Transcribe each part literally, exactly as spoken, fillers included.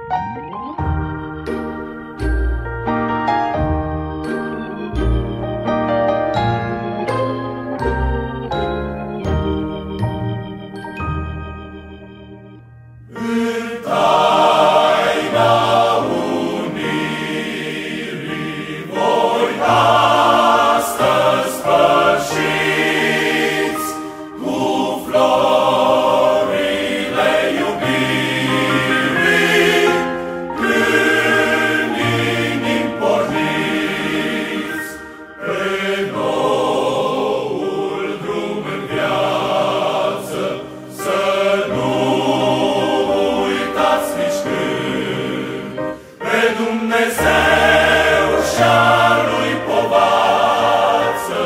Dumnezeu și-a lui povață,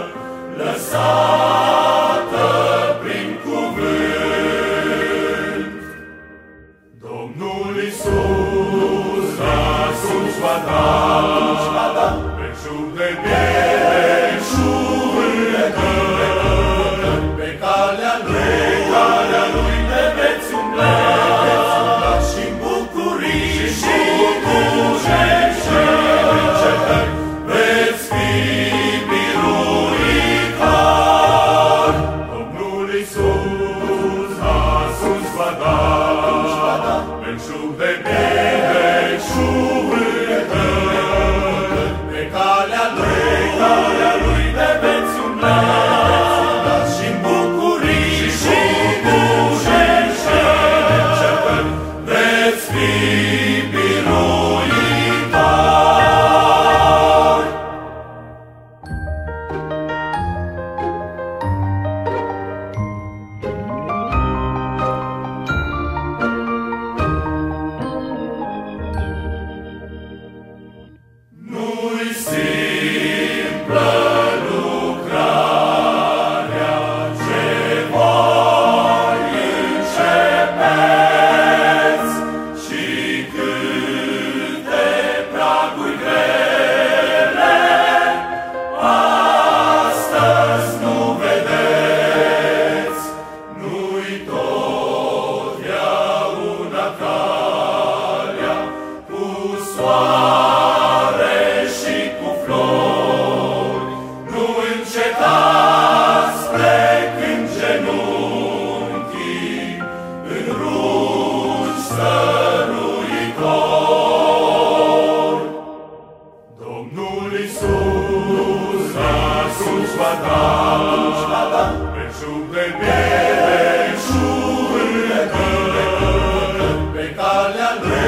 lăsată prin cuvânt. Domnul Iisus a sus va da, belșug de belșugări, pe calea lui, calea lui te veți umbla, și-n bucurii, și veți fi biruitori. Domnul Iisus a sus va da, belșug de belșugări, pe calea lui, calea lui te veți umbla, și-n bucurii, și cu cercetări veți fi biruitori. Nu-i simplă lucrarea ce voi începeți, și câte praguri grele astăzi nu vedeți. Nu-i totdeauna calea cu soare și cu flori. Nu încetați plecând genunchii în rugi stăruitori. Domnul Iisus a sus va da, belșug de belșugări, pe calea lui.